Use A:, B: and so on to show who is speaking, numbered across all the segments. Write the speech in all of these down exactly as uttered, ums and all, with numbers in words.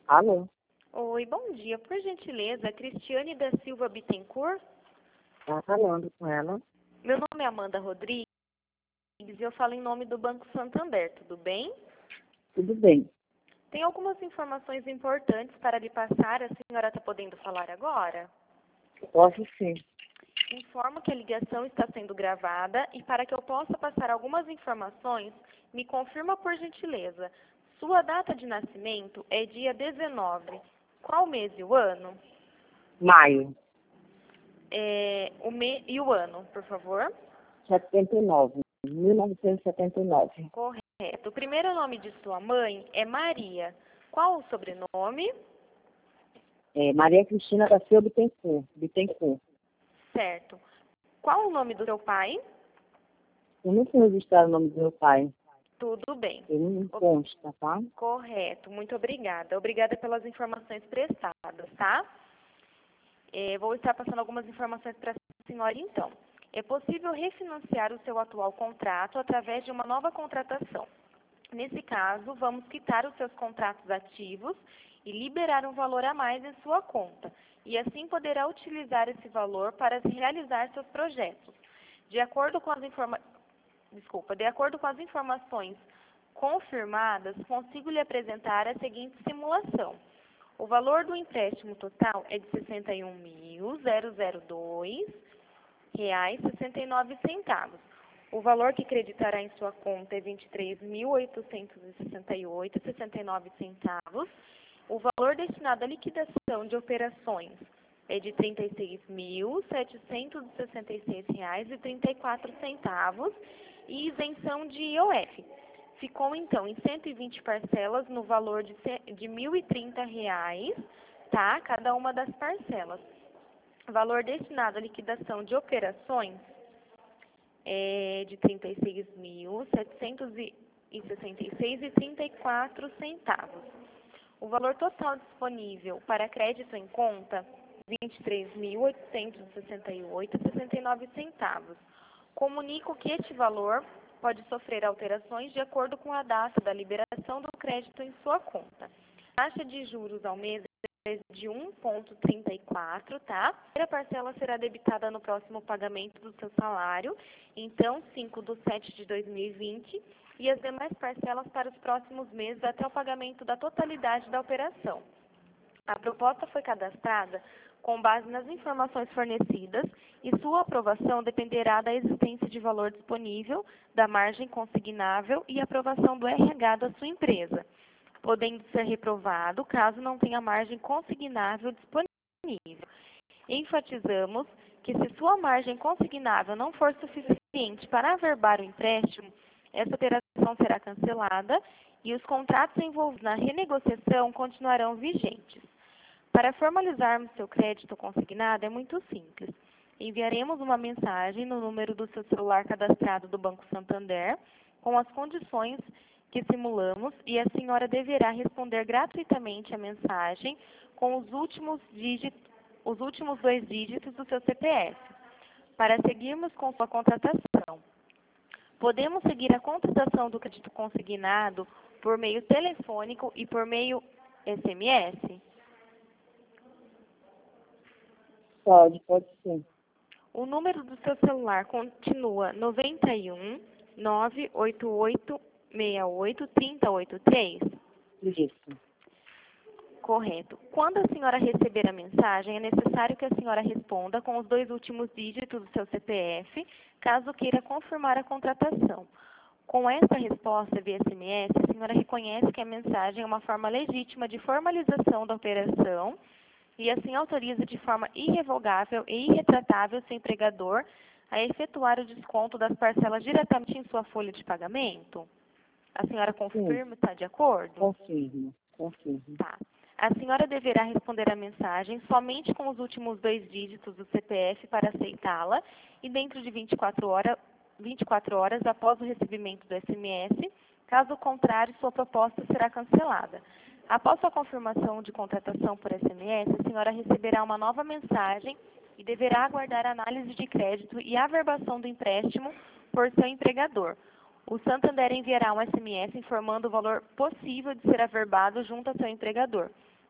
A: Alô?
B: Oi, bom dia. Por gentileza, Cristiane da Silva Bittencourt.
A: Tá falando com ela.
B: Meu nome é Amanda Rodrigues e eu falo em nome do Banco Santander, tudo bem?
A: Tudo bem.
B: Tem algumas informações importantes para lhe passar. A senhora está podendo falar agora?
A: Posso sim.
B: Informo que a ligação está sendo gravada e para que eu possa passar algumas informações, me confirma por gentileza. Sua data de nascimento é dia dezenove. Qual mês e o ano?
A: Maio,
B: É, o me... E o ano, por favor?
A: setenta e nove. mil novecentos e setenta e nove.
B: Correto. O primeiro nome de sua mãe é Maria. Qual o sobrenome?
A: É, Maria Cristina da Silva Bittencourt. Bittencourt.
B: Certo. Qual o nome do seu pai?
A: Eu não sei registrar o nome do meu pai.
B: Tudo bem.
A: Ele não consta, tá?
B: Correto. Muito obrigada. Obrigada pelas informações prestadas, tá? É, vou estar passando algumas informações para a senhora, então. É possível refinanciar o seu atual contrato através de uma nova contratação. Nesse caso, vamos quitar os seus contratos ativos e liberar um valor a mais em sua conta. E assim poderá utilizar esse valor para realizar seus projetos. De acordo com as informa... Desculpa, de acordo com as informações confirmadas, consigo lhe apresentar a seguinte simulação. O valor do empréstimo total é de sessenta e um mil, dois reais e sessenta e nove centavos. O valor que creditará em sua conta é vinte e três mil, oitocentos e sessenta e oito reais e sessenta e nove centavos. O valor destinado à liquidação de operações é de trinta e seis mil, setecentos e sessenta e seis reais e trinta e quatro centavos e isenção de I O F. Ficou, então, em cento e vinte parcelas no valor de, de mil e trinta reais, tá? Cada uma das parcelas. Valor destinado à liquidação de operações é de trinta e seis mil, setecentos e sessenta e seis reais e trinta e quatro centavos. O valor total disponível para crédito em conta, vinte e três mil, oitocentos e sessenta e oito reais e sessenta e nove centavos. Comunico que este valor pode sofrer alterações de acordo com a data da liberação do crédito em sua conta. Taxa de juros ao mês é de um vírgula trinta e quatro, tá? A primeira parcela será debitada no próximo pagamento do seu salário, então cinco de sete de dois mil e vinte, e as demais parcelas para os próximos meses até o pagamento da totalidade da operação. A proposta foi cadastrada com base nas informações fornecidas e sua aprovação dependerá da existência de valor disponível, da margem consignável e aprovação do R H da sua empresa, podendo ser reprovado caso não tenha margem consignável disponível. Enfatizamos que se sua margem consignável não for suficiente para averbar o empréstimo, essa operação será cancelada e os contratos envolvidos na renegociação continuarão vigentes. Para formalizarmos seu crédito consignado é muito simples. Enviaremos uma mensagem no número do seu celular cadastrado do Banco Santander com as condições que simulamos e a senhora deverá responder gratuitamente a mensagem com os últimos, dígitos, os últimos dois dígitos do seu C P F. Para seguirmos com sua contratação, podemos seguir a contratação do crédito consignado por meio telefônico e por meio S M S?
A: Pode, pode sim.
B: O número do seu celular continua noventa e um, nove oito oito, seis oito, três zero oito três?
A: Isso.
B: Correto. Quando a senhora receber a mensagem, é necessário que a senhora responda com os dois últimos dígitos do seu C P F, caso queira confirmar a contratação. Com esta resposta via S M S, a senhora reconhece que a mensagem é uma forma legítima de formalização da operação e assim autoriza de forma irrevogável e irretratável seu empregador a efetuar o desconto das parcelas diretamente em sua folha de pagamento? A senhora confirma, está de acordo?
A: Confirmo, confirmo.
B: Tá. A senhora deverá responder a mensagem somente com os últimos dois dígitos do C P F para aceitá-la e dentro de vinte e quatro horas, vinte e quatro horas após o recebimento do S M S, caso contrário, sua proposta será cancelada. Após sua confirmação de contratação por S M S, a senhora receberá uma nova mensagem e deverá aguardar a análise de crédito e averbação do empréstimo por seu empregador. O Santander enviará um S M S informando o valor possível de ser averbado junto a seu empregador.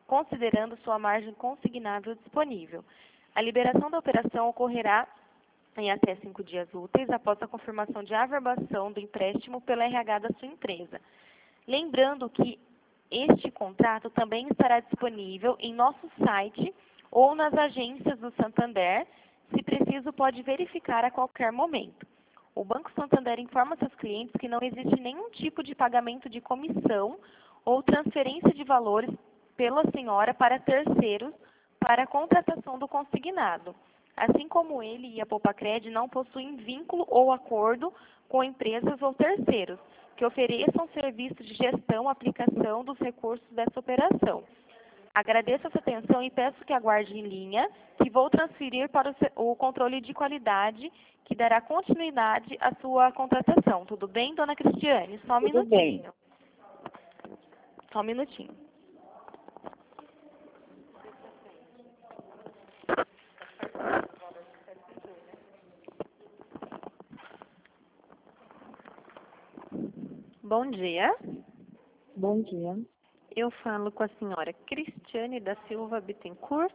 B: considerando sua margem consignável disponível. A liberação da operação ocorrerá em até cinco dias úteis após a confirmação de averbação do empréstimo pela R H da sua empresa. Lembrando que este contrato também estará disponível em nosso site ou nas agências do Santander. Se preciso, pode verificar a qualquer momento. O Banco Santander informa seus clientes que não existe nenhum tipo de pagamento de comissão ou transferência de valores pela senhora para terceiros para a contratação do consignado. Assim como ele e a Poupacred não possuem vínculo ou acordo com empresas ou terceiros que ofereçam serviço de gestão, aplicação dos recursos dessa operação. Agradeço a sua atenção e peço que aguarde em linha, que vou transferir para o, o controle de qualidade, que dará continuidade à sua contratação. Tudo bem, dona Cristiane? Só um
A: Tudo
B: minutinho.
A: bem.
B: Só um minutinho. Bom dia.
A: Bom dia.
B: Eu falo com a senhora Cristiane da Silva Bittencourt.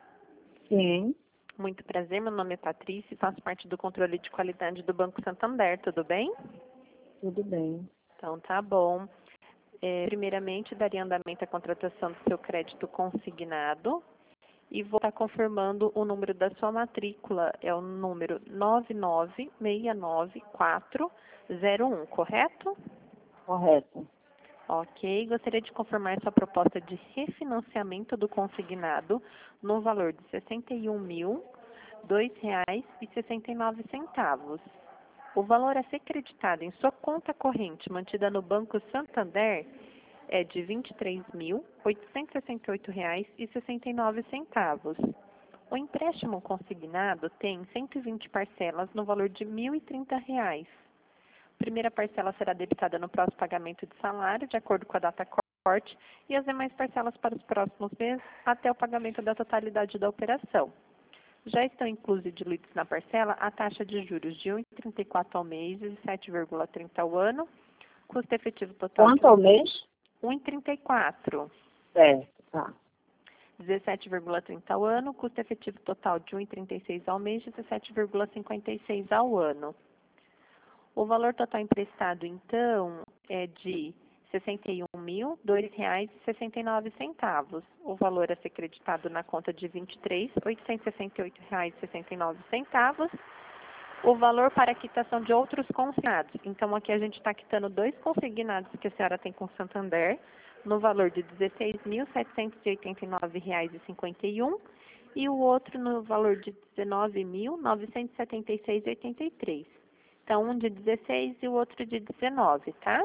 A: Sim,
B: Muito prazer, meu nome é Patrícia e faço parte do controle de qualidade do Banco Santander, tudo bem?
A: tudo bem.
B: Então, tá bom. É, primeiramente, daria andamento à contratação do seu crédito consignado e vou estar confirmando o número da sua matrícula, é o número nove nove seis nove quatro zero um, correto?
A: Correto.
B: Ok, gostaria de confirmar sua proposta de refinanciamento do consignado no valor de sessenta e um mil, dois reais e sessenta e nove centavos. O valor a ser creditado em sua conta corrente mantida no Banco Santander é de vinte e três mil, oitocentos e sessenta e oito reais e sessenta e nove centavos. O empréstimo consignado tem cento e vinte parcelas no valor de mil e trinta reais. A primeira parcela será debitada no próximo pagamento de salário, de acordo com a data corte, e as demais parcelas para os próximos meses, até o pagamento da totalidade da operação. Já estão inclusos e diluídos na parcela a taxa de juros de um vírgula trinta e quatro ao mês e sete vírgula trinta ao ano, custo efetivo total
A: Quanto
B: de
A: ao mês?
B: um vírgula trinta e quatro,
A: Certo, tá.
B: dezessete vírgula trinta ao ano, custo efetivo total de um vírgula trinta e seis ao mês e dezessete vírgula cinquenta e seis ao ano. O valor total emprestado, então, é de sessenta e um mil, dois reais e sessenta e nove centavos. O valor a ser creditado na conta de vinte e três mil, oitocentos e sessenta e oito reais e sessenta e nove centavos. O valor para a quitação de outros consignados. Então, aqui a gente está quitando dois consignados que a senhora tem com o Santander, no valor de dezesseis mil, setecentos e oitenta e nove reais e cinquenta e um e o outro no valor de dezenove mil, novecentos e setenta e seis reais e oitenta e três. Então, um de dezesseis e o outro de dezenove, tá?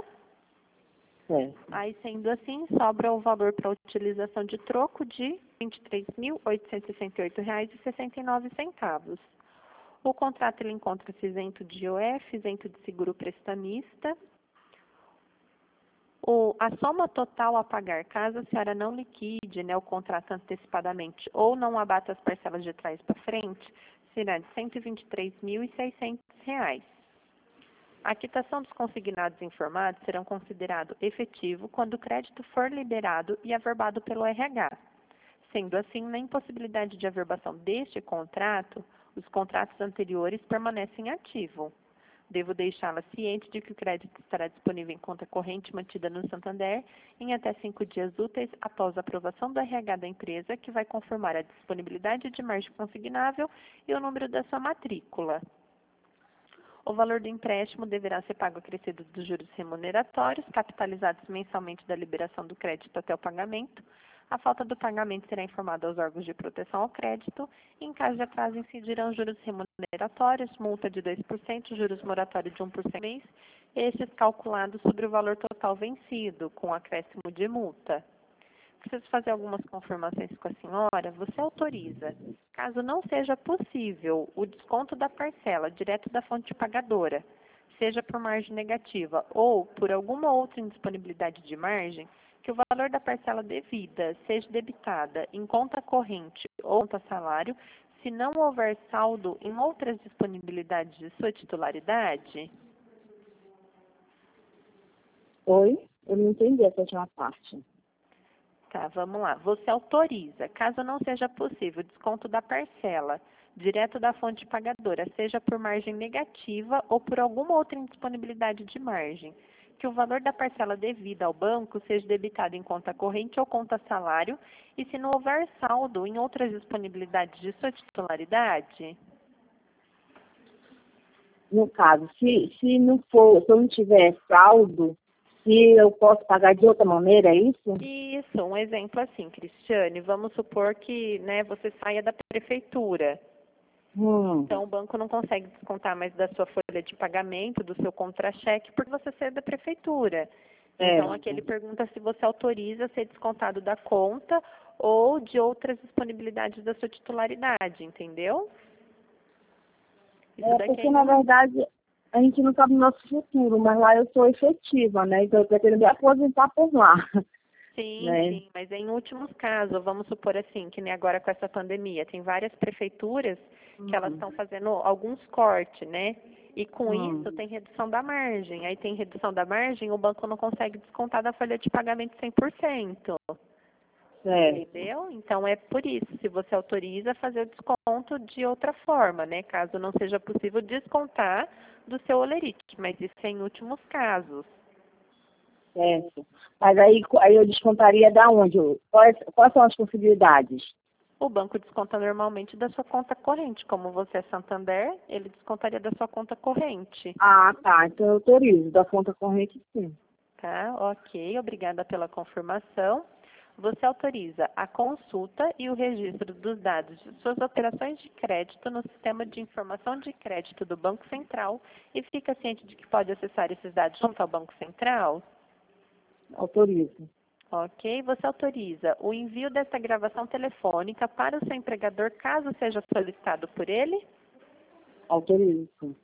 A: Certo.
B: Aí, sendo assim, sobra o valor para utilização de troco de vinte e três mil, oitocentos e sessenta e oito reais e sessenta e nove centavos. O contrato ele encontra-se isento de I O F, isento de seguro prestamista. O, a soma total a pagar, caso a senhora não liquide, né, o contrato antecipadamente ou não abata as parcelas de trás para frente, será de cento e vinte e três mil e seiscentos reais. A quitação dos consignados informados serão considerado efetivo quando o crédito for liberado e averbado pelo R H. Sendo assim, na impossibilidade de averbação deste contrato, os contratos anteriores permanecem ativos. Devo deixá-la ciente de que o crédito estará disponível em conta corrente mantida no Santander em até cinco dias úteis após a aprovação do R H da empresa, que vai confirmar a disponibilidade de margem consignável e o número da sua matrícula. O valor do empréstimo deverá ser pago acrescido dos juros remuneratórios, capitalizados mensalmente da liberação do crédito até o pagamento. A falta do pagamento será informada aos órgãos de proteção ao crédito. E, em caso de atraso, incidirão juros remuneratórios, multa de dois por cento, juros moratórios de um por cento por mês, estes calculados sobre o valor total vencido, com acréscimo de multa. Preciso fazer algumas confirmações com a senhora. Você autoriza, caso não seja possível, o desconto da parcela direto da fonte pagadora, seja por margem negativa ou por alguma outra indisponibilidade de margem, que o valor da parcela devida seja debitada em conta corrente ou conta salário, se não houver saldo em outras disponibilidades de sua titularidade?
A: Oi? Eu não entendi essa última parte.
C: Tá, vamos lá. Você autoriza, caso não seja possível, desconto da parcela direto da fonte pagadora, seja por margem negativa ou por alguma outra indisponibilidade de margem, que o valor da parcela devida ao banco seja debitado em conta corrente ou conta salário, e se não houver saldo em outras disponibilidades de sua titularidade?
A: No caso, se, se não for, se eu não tiver saldo, se eu posso pagar de outra maneira, é isso?
C: Isso, um exemplo assim, Cristiane, vamos supor que, né, você saia da prefeitura.
A: Hum,
C: Então, o banco não consegue descontar mais da sua folha de pagamento, do seu contra-cheque, porque você saiu da prefeitura. Então,
A: certo.
C: aqui ele pergunta se você autoriza ser descontado da conta ou de outras disponibilidades da sua titularidade, entendeu? Isso
A: É
C: daqui é
A: porque, na
C: em...
A: verdade, a gente não sabe o nosso futuro, mas lá eu sou efetiva, né? Então eu pretendo me aposentar por lá,
C: Sim,
A: né?
C: sim, mas é em últimos casos, vamos supor assim, que nem agora com essa pandemia, tem várias prefeituras que elas
A: Hum,
C: estão fazendo alguns cortes, né? E com
A: hum,
C: isso tem redução da margem. Aí tem redução da margem, o banco não consegue descontar da folha de pagamento cem por cento.
A: certo.
C: Entendeu? Então é por isso, se você autoriza fazer o desconto de outra forma, né? Caso não seja possível descontar do seu olerite, mas isso é em últimos casos.
A: Certo. Mas aí, aí eu descontaria da onde? Quais, quais são as possibilidades?
C: O banco desconta normalmente da sua conta corrente. Como você é Santander, ele descontaria da sua conta corrente.
A: Ah, tá. Então eu autorizo. Da conta corrente, sim.
C: Tá? Ok, obrigada pela confirmação. Você autoriza a consulta e o registro dos dados de suas operações de crédito no sistema de informação de crédito do Banco Central e fica ciente de que pode acessar esses dados junto ao Banco Central?
A: Autorizo.
C: Ok, você autoriza o envio dessa gravação telefônica para o seu empregador caso seja solicitado por ele?
A: Autorizo, sim.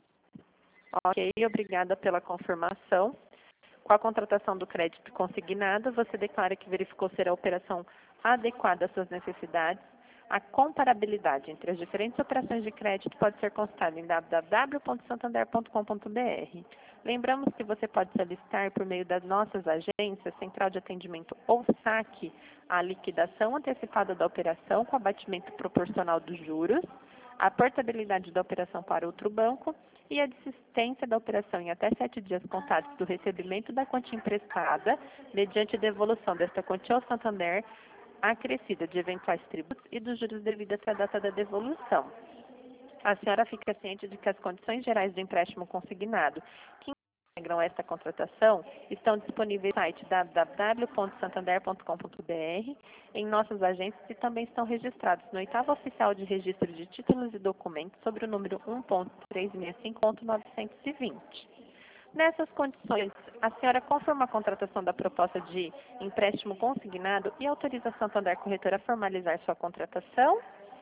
C: Ok, obrigada pela confirmação. Com a contratação do crédito consignado, você declara que verificou ser a operação adequada às suas necessidades. A comparabilidade entre as diferentes operações de crédito pode ser consultada em w w w ponto santander ponto com ponto b r. Lembramos que você pode solicitar por meio das nossas agências, Central de Atendimento ou saque, a liquidação antecipada da operação com abatimento proporcional dos juros, a portabilidade da operação para outro banco e a desistência da operação em até sete dias contados do recebimento da quantia emprestada, mediante devolução desta quantia ao Santander, acrescida de eventuais tributos e dos juros devidos até a data da devolução. A senhora fica ciente de que as condições gerais do empréstimo consignado, que integram esta contratação, estão disponíveis no site w w w ponto santander ponto com ponto b r, em nossas agências e também estão registrados no oitavo oficial de registro de títulos e documentos sobre o número um ponto trezentos e sessenta e cinco ponto novecentos e vinte. Nessas condições, a senhora confirma a contratação da proposta de empréstimo consignado e autoriza a Santander Corretora a formalizar sua contratação?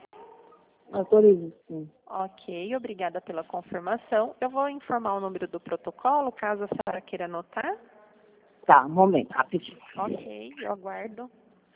A: Autorizo, sim.
C: Ok, obrigada pela confirmação. Eu vou informar o número do protocolo, caso a senhora queira anotar.
A: Tá, um momento, rapidinho.
C: Ok, eu aguardo.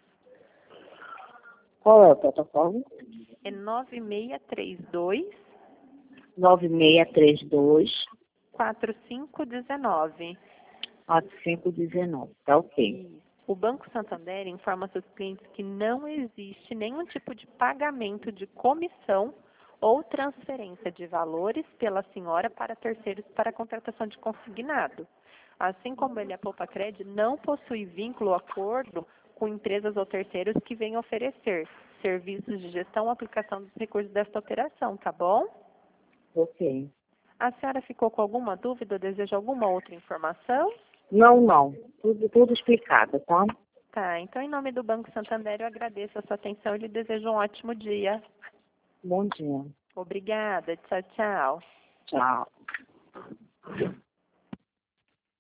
A: Qual é o protocolo?
C: É nove seis três dois,
A: nove seis três dois,
C: quatro cinco um nove.
A: quatro cinco um nove. Tá ok.
C: Isso. O Banco Santander informa seus clientes que não existe nenhum tipo de pagamento de comissão ou transferência de valores pela senhora para terceiros para a contratação de consignado. Assim como ele, a Poupa Cred, não possui vínculo ou acordo com empresas ou terceiros que venham oferecer serviços de gestão ou aplicação dos recursos desta operação, tá bom?
A: Ok.
C: A senhora ficou com alguma dúvida ou deseja alguma outra informação?
A: Não, não. Tudo, tudo explicado, tá?
C: Tá, então em nome do Banco Santander eu agradeço a sua atenção e lhe desejo um ótimo dia.
A: Bom dia.
C: Obrigada, tchau, tchau.
A: Tchau.